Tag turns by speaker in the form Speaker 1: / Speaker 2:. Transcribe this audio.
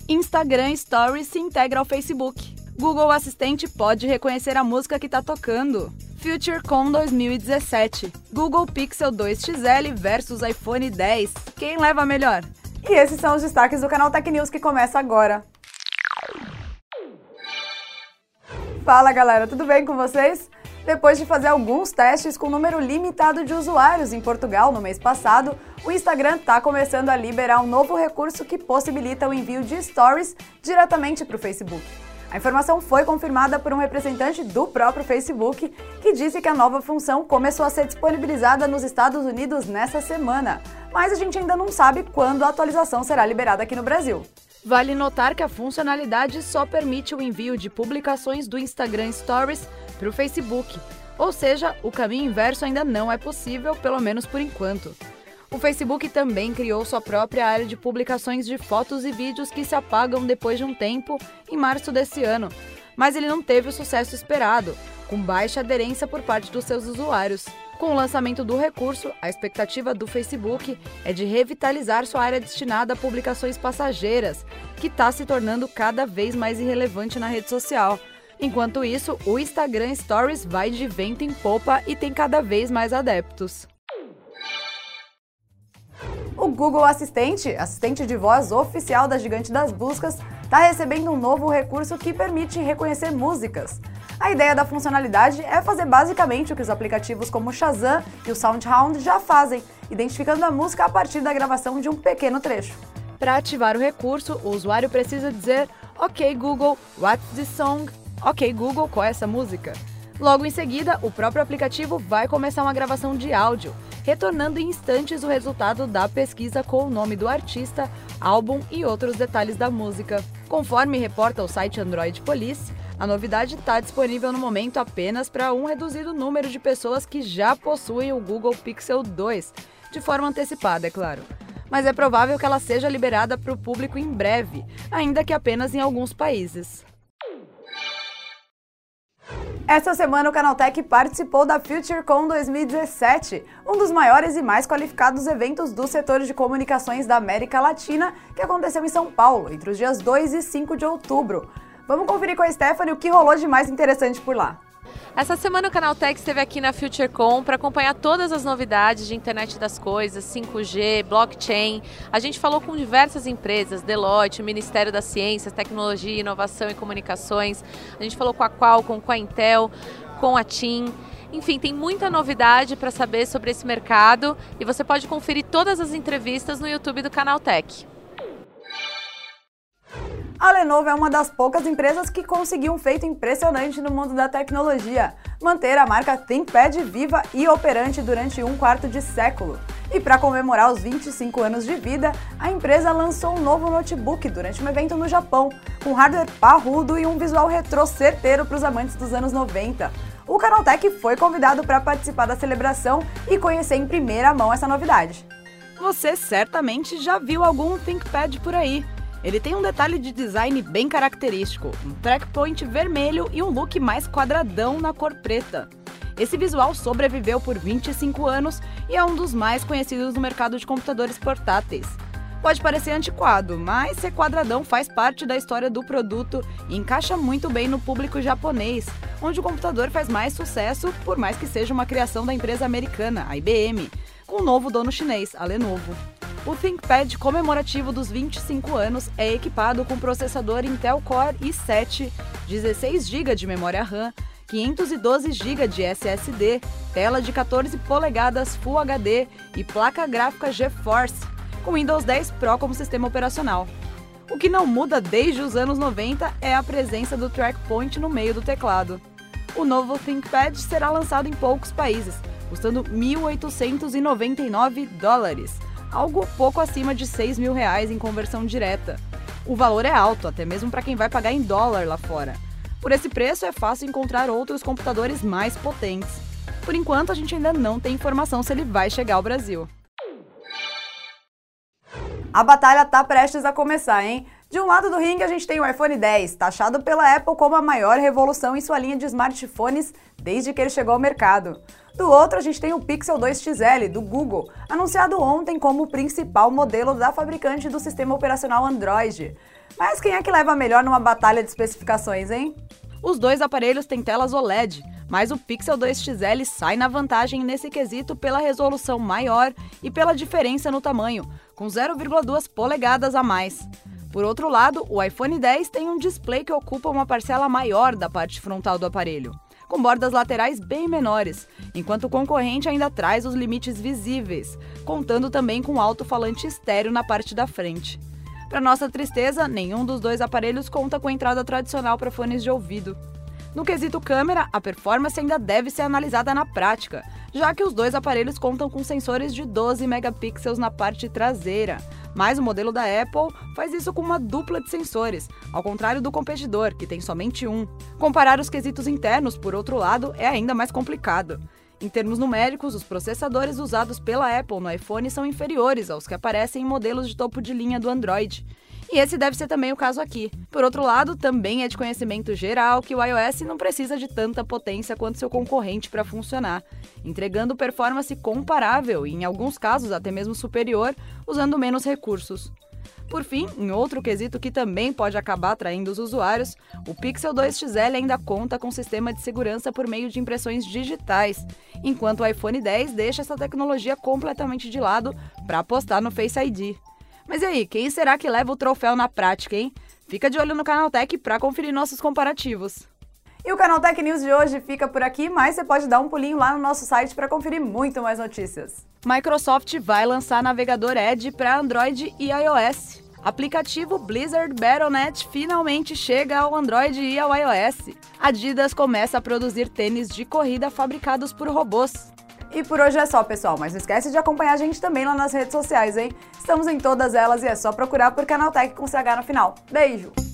Speaker 1: Instagram Stories se integra ao Facebook. Google Assistente pode reconhecer a música que está tocando. FutureCon 2017. Google Pixel 2 XL versus iPhone 10. Quem leva melhor?
Speaker 2: E esses são os destaques do canal Tech News que começa agora. Fala galera, tudo bem com vocês? Depois de fazer alguns testes com número limitado de usuários em Portugal no mês passado, o Instagram está começando a liberar um novo recurso que possibilita o envio de stories diretamente para o Facebook. A informação foi confirmada por um representante do próprio Facebook, que disse que a nova função começou a ser disponibilizada nos Estados Unidos nessa semana, mas a gente ainda não sabe quando a atualização será liberada aqui no Brasil.
Speaker 1: Vale notar que a funcionalidade só permite o envio de publicações do Instagram Stories para o Facebook, ou seja, o caminho inverso ainda não é possível, pelo menos por enquanto. O Facebook também criou sua própria área de publicações de fotos e vídeos que se apagam depois de um tempo, em março desse ano, mas ele não teve o sucesso esperado, com baixa aderência por parte dos seus usuários. Com o lançamento do recurso, a expectativa do Facebook é de revitalizar sua área destinada a publicações passageiras, que está se tornando cada vez mais irrelevante na rede social. Enquanto isso, o Instagram Stories vai de vento em popa e tem cada vez mais adeptos.
Speaker 2: O Google Assistente, assistente de voz oficial da gigante das buscas, está recebendo um novo recurso que permite reconhecer músicas. A ideia da funcionalidade é fazer basicamente o que os aplicativos como o Shazam e o SoundHound já fazem, identificando a música a partir da gravação de um pequeno trecho.
Speaker 1: Para ativar o recurso, o usuário precisa dizer "Ok Google, what's this song?" "Ok Google, qual é essa música?" Logo em seguida, o próprio aplicativo vai começar uma gravação de áudio, retornando em instantes o resultado da pesquisa com o nome do artista, álbum e outros detalhes da música. Conforme reporta o site Android Police, a novidade está disponível no momento apenas para um reduzido número de pessoas que já possuem o Google Pixel 2, de forma antecipada, é claro. Mas é provável que ela seja liberada para o público em breve, ainda que apenas em alguns países.
Speaker 2: Essa semana o Canaltech participou da FutureCon 2017, um dos maiores e mais qualificados eventos do setor de comunicações da América Latina, que aconteceu em São Paulo, entre os dias 2 e 5 de outubro. Vamos conferir com a Stephanie o que rolou de mais interessante por lá.
Speaker 3: Essa semana o Canaltech esteve aqui na FutureCon para acompanhar todas as novidades de internet das coisas, 5G, blockchain. A gente falou com diversas empresas, Deloitte, Ministério da Ciência, Tecnologia, Inovação e Comunicações. A gente falou com a Qualcomm, com a Intel, com a TIM. Enfim, tem muita novidade para saber sobre esse mercado e você pode conferir todas as entrevistas no YouTube do Canaltech.
Speaker 2: A Lenovo é uma das poucas empresas que conseguiu um feito impressionante no mundo da tecnologia: manter a marca ThinkPad viva e operante durante um quarto de século. E para comemorar os 25 anos de vida, a empresa lançou um novo notebook durante um evento no Japão, com hardware parrudo e um visual retrô certeiro para os amantes dos anos 90. O Canaltech foi convidado para participar da celebração e conhecer em primeira mão essa novidade.
Speaker 1: Você certamente já viu algum ThinkPad por aí. Ele tem um detalhe de design bem característico, um track point vermelho e um look mais quadradão na cor preta. Esse visual sobreviveu por 25 anos e é um dos mais conhecidos no mercado de computadores portáteis. Pode parecer antiquado, mas ser quadradão faz parte da história do produto e encaixa muito bem no público japonês, onde o computador faz mais sucesso, por mais que seja uma criação da empresa americana, a IBM, com o novo dono chinês, a Lenovo. O ThinkPad comemorativo dos 25 anos é equipado com processador Intel Core i7, 16 GB de memória RAM, 512 GB de SSD, tela de 14 polegadas Full HD e placa gráfica GeForce, com Windows 10 Pro como sistema operacional. O que não muda desde os anos 90 é a presença do trackpoint no meio do teclado. O novo ThinkPad será lançado em poucos países, custando $1.899, algo pouco acima de R$6 mil em conversão direta. O valor é alto, até mesmo para quem vai pagar em dólar lá fora. Por esse preço é fácil encontrar outros computadores mais potentes. Por enquanto, a gente ainda não tem informação se ele vai chegar ao Brasil.
Speaker 2: A batalha tá prestes a começar, hein? De um lado do ringue a gente tem o iPhone X, taxado pela Apple como a maior revolução em sua linha de smartphones desde que ele chegou ao mercado. Do outro a gente tem o Pixel 2 XL, do Google, anunciado ontem como o principal modelo da fabricante do sistema operacional Android. Mas quem é que leva melhor numa batalha de especificações, hein?
Speaker 1: Os dois aparelhos têm telas OLED, mas o Pixel 2 XL sai na vantagem nesse quesito pela resolução maior e pela diferença no tamanho, com 0,2 polegadas a mais. Por outro lado, o iPhone X tem um display que ocupa uma parcela maior da parte frontal do aparelho, com bordas laterais bem menores, enquanto o concorrente ainda traz os limites visíveis, contando também com alto-falante estéreo na parte da frente. Para nossa tristeza, nenhum dos dois aparelhos conta com a entrada tradicional para fones de ouvido. No quesito câmera, a performance ainda deve ser analisada na prática, já que os dois aparelhos contam com sensores de 12 megapixels na parte traseira, mas o modelo da Apple faz isso com uma dupla de sensores, ao contrário do competidor, que tem somente um. Comparar os quesitos internos, por outro lado, é ainda mais complicado. Em termos numéricos, os processadores usados pela Apple no iPhone são inferiores aos que aparecem em modelos de topo de linha do Android. E esse deve ser também o caso aqui. Por outro lado, também é de conhecimento geral que o iOS não precisa de tanta potência quanto seu concorrente para funcionar, entregando performance comparável e, em alguns casos, até mesmo superior, usando menos recursos. Por fim, em outro quesito que também pode acabar atraindo os usuários, o Pixel 2 XL ainda conta com sistema de segurança por meio de impressões digitais, enquanto o iPhone X deixa essa tecnologia completamente de lado para apostar no Face ID. Mas e aí, quem será que leva o troféu na prática, hein? Fica de olho no Canaltech para conferir nossos comparativos.
Speaker 2: E o Canaltech News de hoje fica por aqui, mas você pode dar um pulinho lá no nosso site para conferir muito mais notícias.
Speaker 1: Microsoft vai lançar navegador Edge para Android e iOS. Aplicativo Blizzard Battle.net finalmente chega ao Android e ao iOS. Adidas começa a produzir tênis de corrida fabricados por robôs.
Speaker 2: E por hoje é só, pessoal, mas não esquece de acompanhar a gente também lá nas redes sociais, hein? Estamos em todas elas e é só procurar por Canaltech com CH no final. Beijo!